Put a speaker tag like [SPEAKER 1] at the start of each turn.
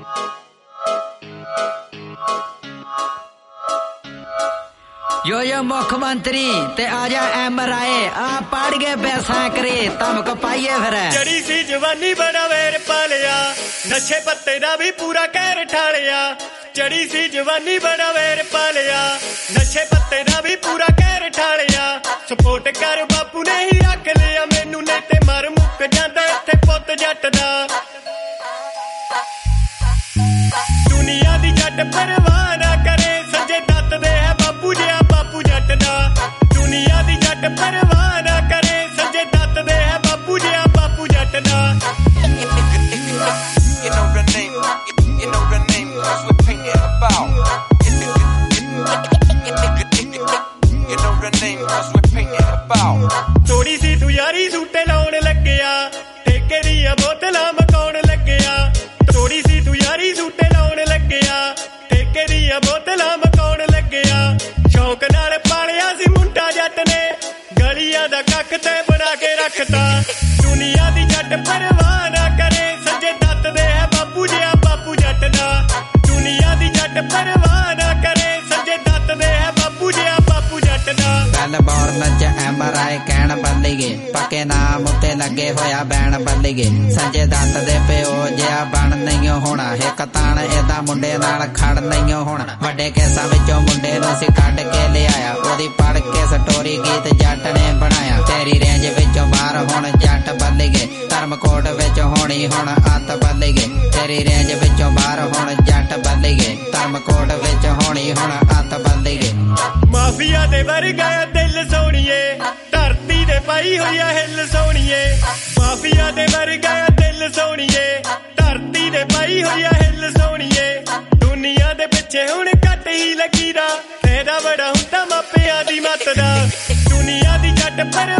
[SPEAKER 1] यो यो मुख्यमंत्री ते आजा MRI आ पढ़ गए पैसा करे तमको पाइए फिर
[SPEAKER 2] जड़ी सी जवानी बड़ा वेर पालिया नशे पत्ते दा भी पूरा कहर ठालिया जड़ी सी जवानी बड़ा वेर पालिया नशे पत्ते दा भी पूरा कहर ठालिया सपोर्ट कर बापू ने ही रख लिया मैनू नहीं ते मर मुक जांदा इत्थे पुੱਤ जट दा दुनिया दी जट परवाह ना करे संजय दत्त दे है बापू जिया बापू जट दा दुनिया दी जट परवाह ना करे संजय दत्त दे है बापू जिया बापू जट दा
[SPEAKER 3] You know the name, you know the name, that's what painting about. You know the name, that's what painting about.
[SPEAKER 2] थोड़ी सी तू यारी सूटे लाउण लग्गिया ठेके दियां बोतलां मकाउण लग्गिया थोड़ी सी तू यारी सूटे लाउण लग्गिया ठेके दियां बोतलां मकाउण लग्गिया शौक नाल पालिया सी मुंडा जट ने गलियां दा कख ते बना के रखता दुनिया दी जट परवाह ना करे संजय दत्त दे है बापू जिया बापू जट दा दुनिया दी जट परवाह ना करे संजय दत्त दे है बापू जिया बापू जट दा
[SPEAKER 1] मेलबोर्न च MRI कहण बदली गए पक्के नाम उत्ते लगे होया बैन बदली गए संजय दत्त दे प्यो जिहा बन नहीं होना एक तान एदा मुंडे नाल खड़ नहीं होना वड्डे केसां विचों मुंडे नूं सी कढ के लिआया ओदी पढ़ के स्टोरी गीत जट ने बनाया तेरी रेंज विचों बाहर हुण जट बदली गए धर्मकोट विच होणी हुण अत बदली गए तेरी रेंज विचों बाहर हुण जट बदली गए धर्मकोट विच होणी हुण अत बदली गए
[SPEAKER 2] माफिया दे वर्गा दिल सोणीए धरती दे पाई होई हिल सोणीए माफिया दे वर्गा दिल सोणीए धरती दे पाई होई हिल सोणीए दुनिया दे पिछे हुण घट ही लगीदा फायदा बड़ा हुंदा मापियां दी मत दा दुनिया दी जट पर